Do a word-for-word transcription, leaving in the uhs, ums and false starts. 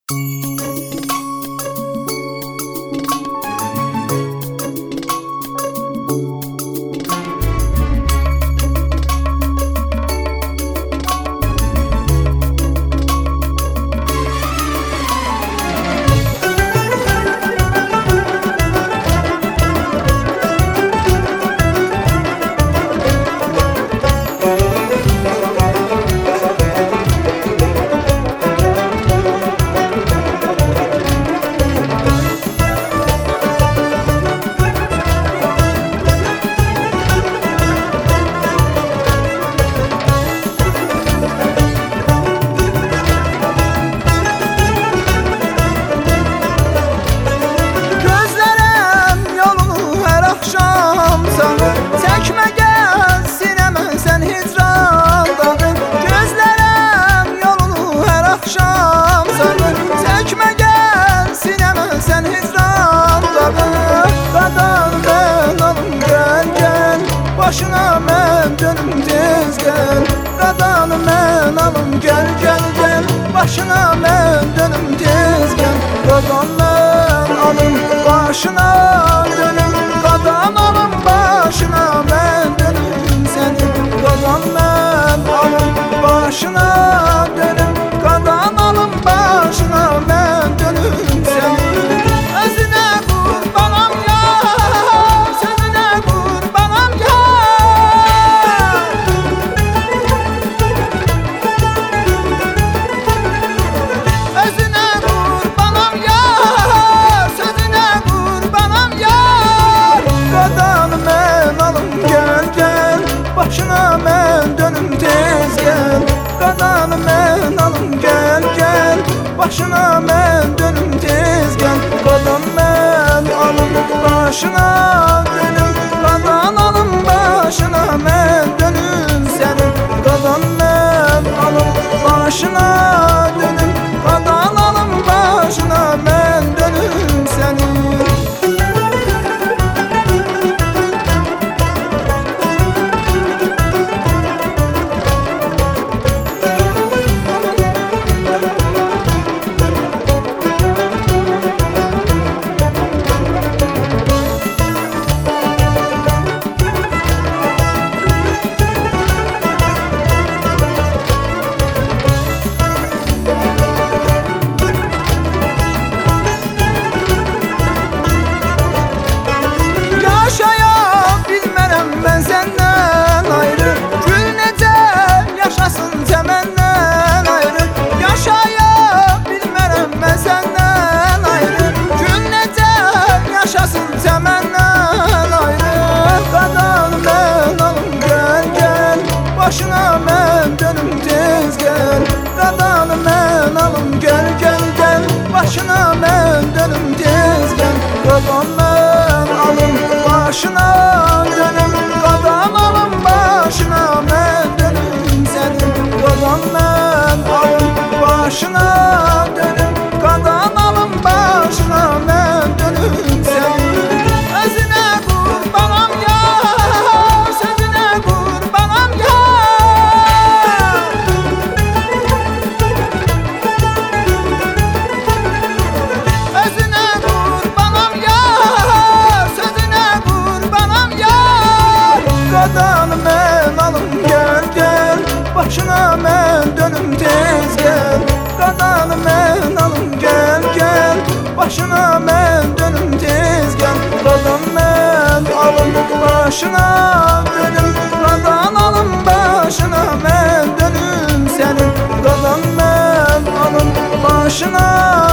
Başına mən dönüm tez gel, qadanı mən alım gel gel gel. Başına mən dönüm tez gel, qadan mən alım başına dönüm. Qadan alım başına mən dönüm senin, qadan mən alım başına dönüm. Qadan alım başına mən dönüm senin. Özünə qurbanam yar, sözünə qurbanam yar. Özünə qurbanam yar, sözünə qurbanam yar. Qadanı mən alım gel gel, başına mən dönüm tez gel. Qadanı mən alım gel gel, başına mən dönüm tez gel. Qadan mən alım başına dönüm, qadan alım başına mən dönüm senin. Qadan mən alım başına dönüm, qadan alım başına mən dönüm senin. Ben senden ayrı, gül necə yaşasın çəməndən ayrı. Yaşaya bilmərəm mən səndən ayrı, gül necə yaşasın çəməndən ayrı. Qadan mən alım gel gel, başına mən dönüm tez gel. Qadan mən alım gel gel gel, başına mən dönüm tez gel. Qadan mən alım başına dönüm, qadan alım başına mən dönüm senin. Qadan mən alım başına dönüm, qadan alım başına mən dönüm senin. Özünə qurbanam yar, sözünə qurbanam yar. Özünə qurbanam yar, sözünə qurbanam yar. Qadanı mən alım gel gel, başına mən dönüm tez gel. Qadanı mən alım gel gel, başına mən dönüm tez gel. Qadan mən alım başına dönüm, qadan alım başına mən dönüm senin. Qadan mən alım başına